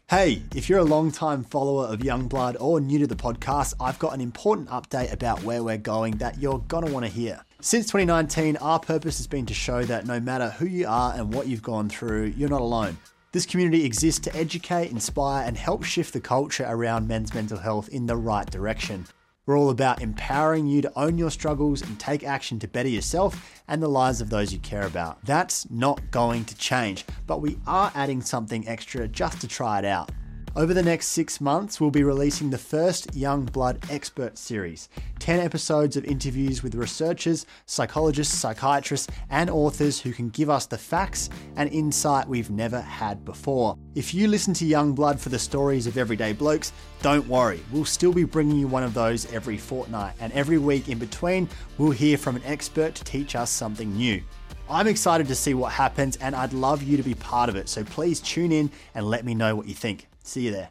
Hey, if you're a long-time follower of Youngblood or new to the podcast, I've got an important update about where we're going that you're going to want to hear. Since 2019, our purpose has been to show that no matter who you are and what you've gone through, you're not alone. This community exists to educate, inspire, and help shift the culture around men's mental health in the right direction. We're all about empowering you to own your struggles and take action to better yourself and the lives of those you care about. That's not going to change, but we are adding something extra just to try it out. Over the next 6 months, we'll be releasing the first Youngblood Expert Series, 10 episodes of interviews with researchers, psychologists, psychiatrists, and authors who can give us the facts and insight we've never had before. If you listen to Youngblood for the stories of everyday blokes, don't worry, we'll still be bringing you one of those every fortnight, and every week in between, we'll hear from an expert to teach us something new. I'm excited to see what happens, and I'd love you to be part of it, so please tune in and let me know what you think. See you there.